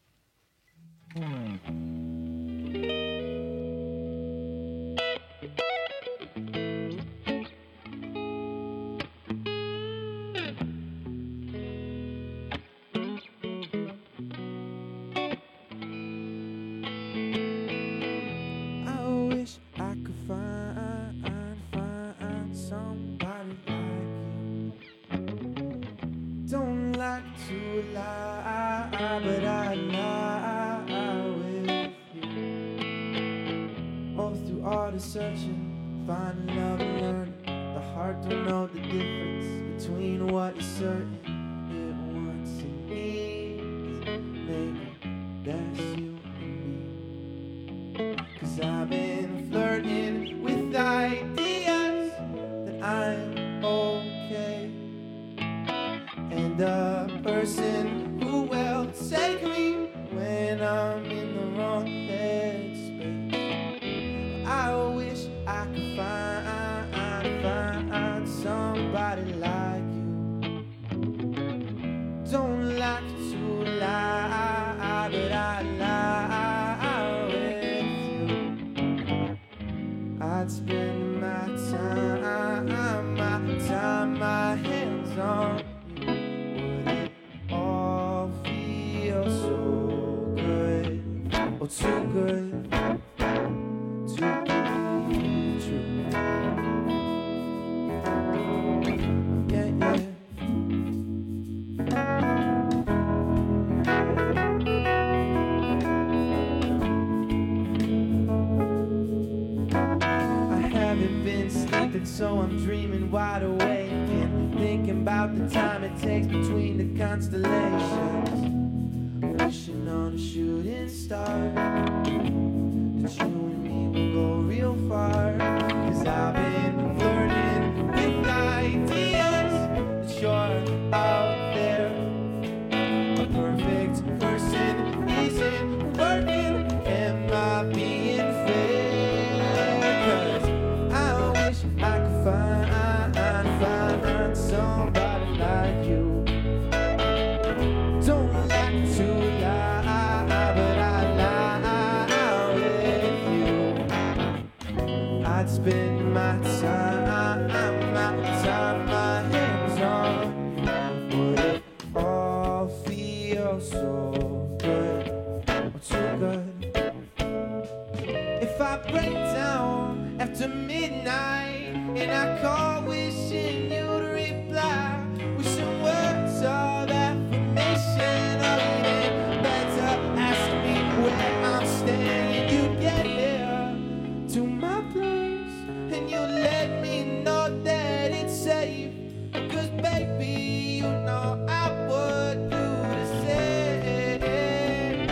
I wish I could find, find somebody like you. Don't like to lie, but I lie with you. All through all the searching, finding love and learning. The heart don't know the difference between what is certain. It wants and needs, maybe that's you. Cause I've been flirting with ideas that I'm okay, and a person who will take me when I'm in the wrong headspace. I wish I could find, find somebody like you. Don't like to lie, but I lie with you. I'd spend my time, my time, my hands on you. Would it all feel so good? Oh, too good to be true. Yeah, yeah. I haven't been sleeping, so I'm dreaming wide awake and thinking about the time it takes between the constellations. Wishing on a shooting star. that you and me will go real far. Cause I've been flirting with ideas that you're out there. A perfect person isn't working. Am I being fair? Cause I wish I could find, find somebody like you. Don't like to lie, but I lie with you. I'd spend my time, my time, my hands on. Would it all feel so good, or too good? If I break down after midnight and I call wishing you'd reply with some words of affirmation, or even better, ask me where I'm staying. You get here to my place and you let me know that it's safe. Cause baby, you know I would do the same.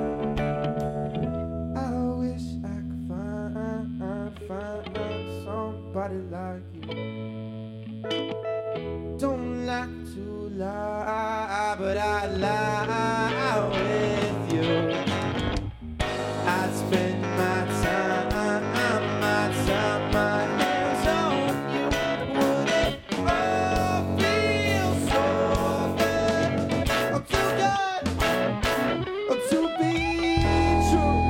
I wish I could find, find somebody like you. Don't like to lie, but I lie with you. I'd spend my time, my time, my hands on you. Would it all feel so good, or too good, or to be true?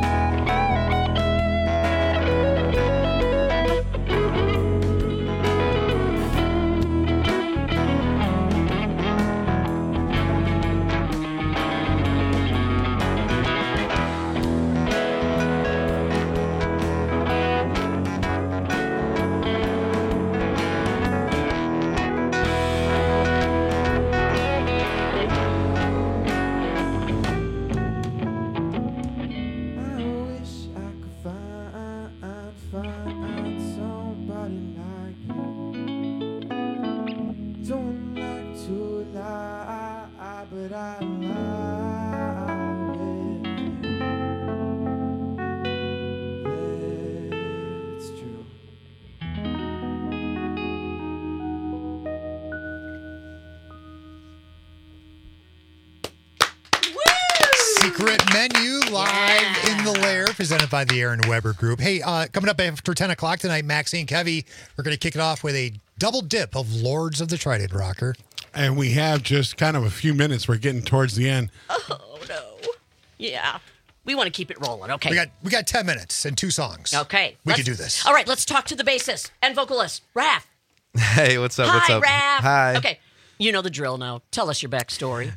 I wish I could find, find somebody like you. Don't like to lie, but I lie with you. That's true. Secret Menu live in the lair, presented by the Aaron Weber Group. Hey, uh, coming up after ten o'clock tonight, Maxie and Kevy, we're going to kick it off with a double dip of Lords of the Trident Rocker. And we have just kind of a few minutes. We're getting towards the end. Oh, no. Yeah. We want to keep it rolling, okay? We got we got ten minutes and two songs. Okay. We let's- can do this. All right, let's talk to the bassist and vocalist, Raph. Hey, what's up? Hi, what's up? Raph. Hi. Okay. You know the drill now. Tell us your backstory.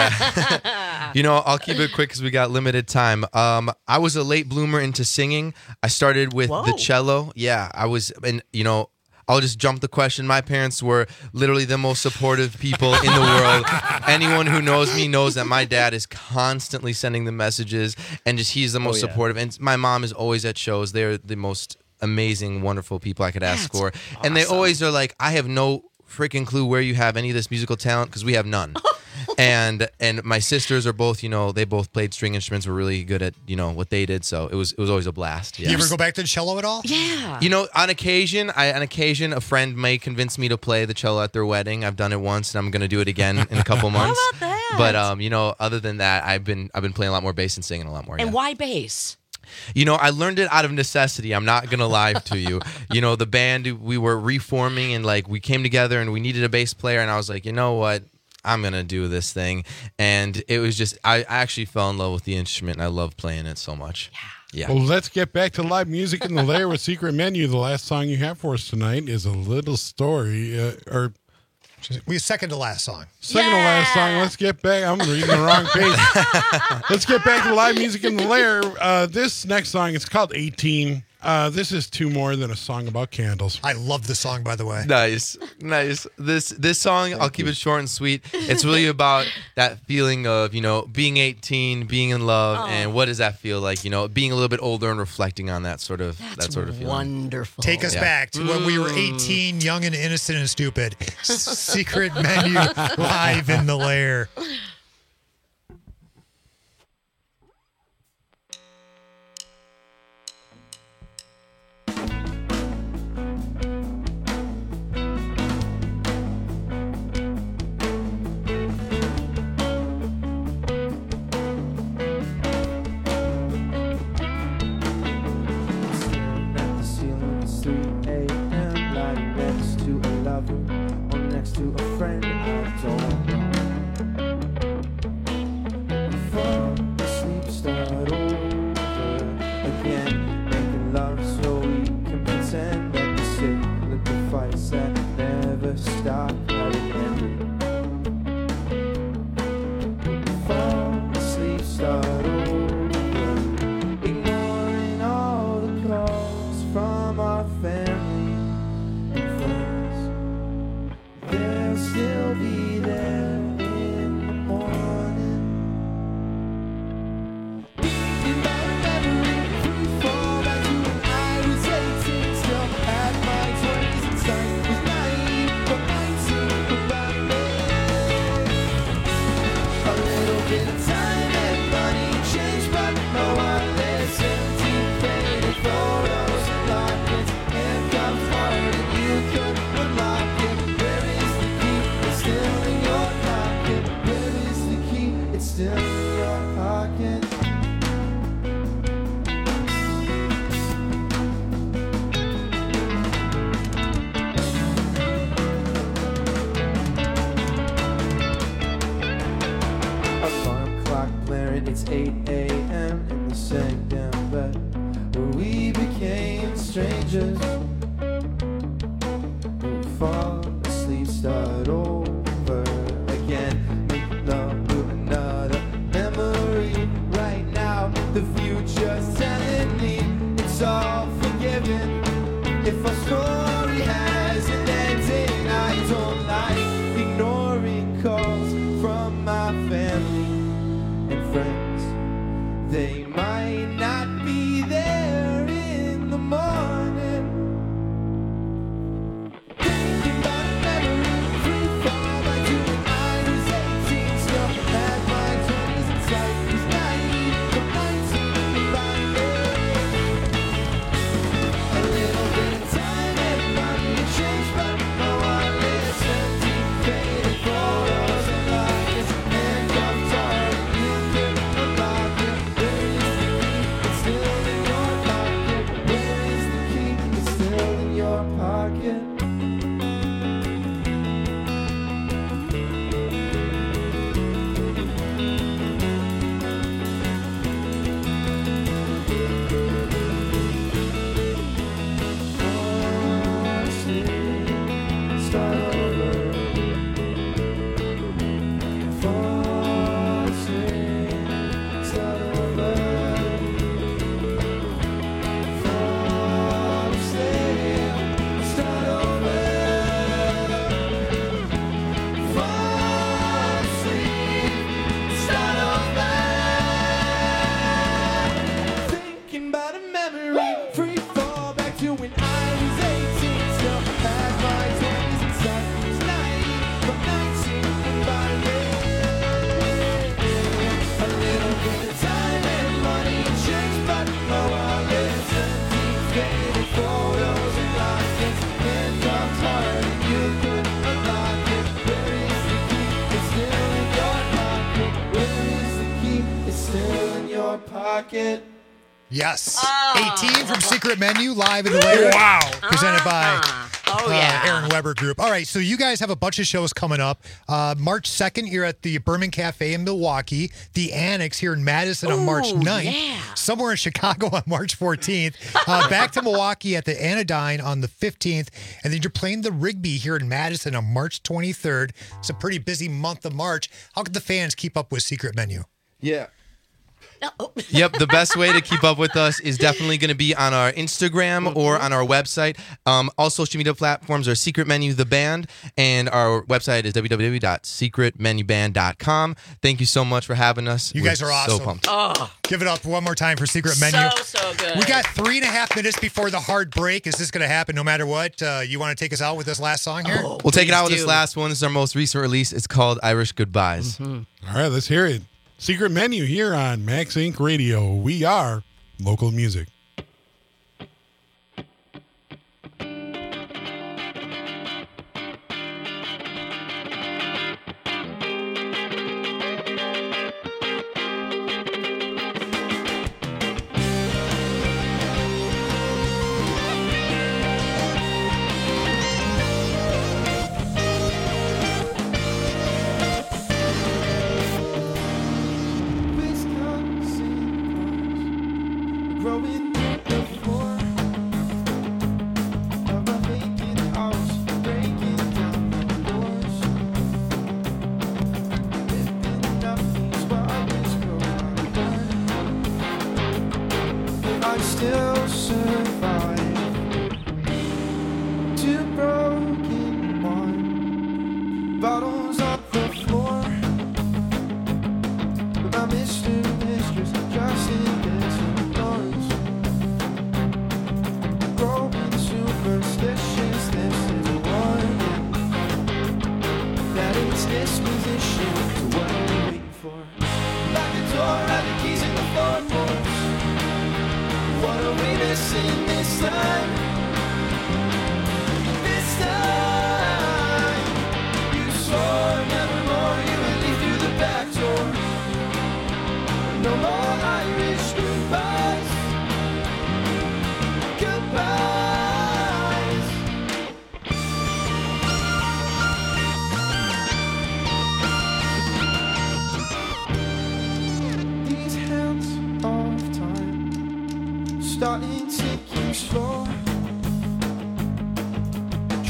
Yeah. You know, I'll keep it quick because we got limited time. Um, I was a late bloomer into singing. I started with Whoa. the cello. Yeah, I was, and you know, I'll just jump the question. My parents were literally the most supportive people in the world. Anyone who knows me knows that my dad is constantly sending the messages, and just he's the most Oh, yeah. supportive. And my mom is always at shows. They're the most amazing, wonderful people I could ask That's for. And they awesome. always are like, I have no freaking clue where you have any of this musical talent because we have none. and and my sisters are both, you know, they both played string instruments, were really good at, you know, what they did. So it was it was always a blast. Yeah. You ever go back to the cello at all? Yeah. You know, on occasion, I on occasion, a friend may convince me to play the cello at their wedding. I've done it once, and I'm going to do it again in a couple months. How about that? But um, you know, other than that, I've been I've been playing a lot more bass and singing a lot more. And yeah. why bass? You know, I learned it out of necessity. I'm not gonna lie to you. You know, the band, we were reforming, and like we came together, and we needed a bass player, and I was like, you know what? I'm gonna do this thing, and it was just I I actually fell in love with the instrument, and I love playing it so much. Yeah. Well, let's get back to live music in the lair with Secret Menu. The last song you have for us tonight is A Little Story, uh, or we second to last song. Second to last song. Let's get back. I'm reading the wrong page. Let's get back to live music in the lair. Uh, this next song is called eighteen. Uh, this is two more than a song about candles. I love the song, by the way. Nice, nice. This this song, I'll keep it short and sweet. It's really about that feeling of, you know, being eighteen, being in love, Oh. and what does that feel like? You know, being a little bit older and reflecting on that sort of that sort of feeling. Wonderful. Take us Yeah. back to when we were eighteen, young and innocent and stupid. Secret Menu live in the lair. eight a.m. in the same damn bed where we became strangers. We fall asleep, start over again. Make love with another memory. Right now, the future's telling me it's all forgiven. If our story has an ending, I don't like ignoring calls from my family and friends. They might not be there in the morning. Thinking about a memory, free fall back to when I was eighteen. Still had my twenties in sight. Was naive, but nineteen by then. A little bit of time and money changed, but my wallet's empty. Faded photos and lies and gum tart. You could unlock it. Where is the key? It's still in your pocket. Where is the key? It's still in your pocket. Start over. Fall asleep. Start over. Fall asleep. Start over. Fall asleep. Start over. Thinking about a memory. Free fall back to when I was eighteen. Still had my twenties inside. Was naive, but nineteen by then. A little bit of time and money changed, but my wallet's empty. Faded photos and lockets and Tom's heart, and you could unlock it. Where is the key? It's still in your pocket. Where is the key? It's still in your pocket. Yes. eighteen from Secret Menu, live in the lair. Wow. Presented by Oh, uh, yeah. Aaron Weber Group. All right, so you guys have a bunch of shows coming up. Uh, March second, you're at the Berman Cafe in Milwaukee, the Annex here in Madison on March Ooh, ninth, yeah. somewhere in Chicago on March fourteenth, uh, back to Milwaukee at the Anodyne on the fifteenth, and then you're playing the Rigby here in Madison on March twenty-third. It's a pretty busy month of March. How can the fans keep up with Secret Menu? Yeah. Yep, the best way to keep up with us is definitely going to be on our Instagram or on our website. Um, all social media platforms are Secret Menu the Band, and our website is w w w dot secret menu band dot com. Thank you so much for having us. You We're guys are awesome. So pumped. Oh, Give it up one more time for Secret so, Menu. so good. We got three and a half minutes before the hard break. Is this going to happen no matter what? Uh, you want to take us out with this last song here? Oh, We'll take it please out with do. this last one. This is our most recent release. It's called Irish Goodbyes. All right, let's hear it. Secret Menu here on Max Inc Radio. We are local music. Wisconsin, growing the floor of a vacant house, breaking down the doors, lifting up these bodies but I still survive. Two broken wine bottles on the floor. My Mister Mistress just in dancing doors. Growing superstitious, this is a warning that it's disposition to what I'm waiting for. Lock the door, hide the keys in the floorboards. What are we missing this time? This time, you swore nevermore you would leave through the back door. No more Irish goodbyes. Goodbyes.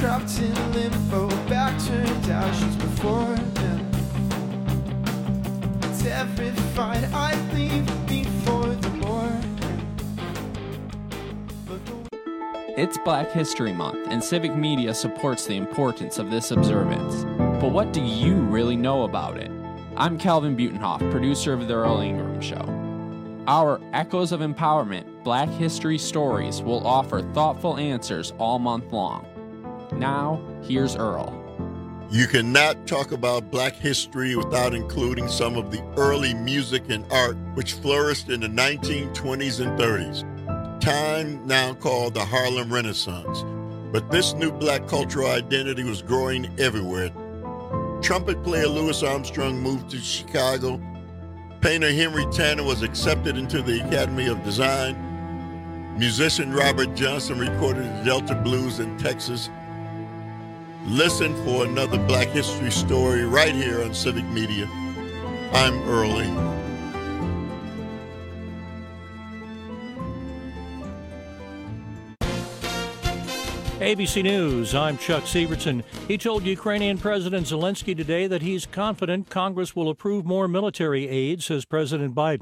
trapped in limbo, back turned ashes before them. Terrified I'd leave before the war. It's Black History Month, and Civic Media supports the importance of this observance. But what do you really know about it? I'm Calvin Butenhoff, producer of The Earl Ingram Show. Our Echoes of Empowerment Black History Stories will offer thoughtful answers all month long. Now, here's Earl. You cannot talk about Black history without including some of the early music and art which flourished in the nineteen twenties and thirties. Time now called the Harlem Renaissance. But this new black cultural identity was growing everywhere. Trumpet player Louis Armstrong moved to Chicago. Painter Henry Tanner was accepted into the Academy of Design. Musician Robert Johnson recorded the Delta Blues in Texas. Listen for another Black history story right here on Civic Media. I'm Earl Ingram. A B C News, I'm Chuck Sievertson. He told Ukrainian President Zelensky today that he's confident Congress will approve more military aid, says President Biden.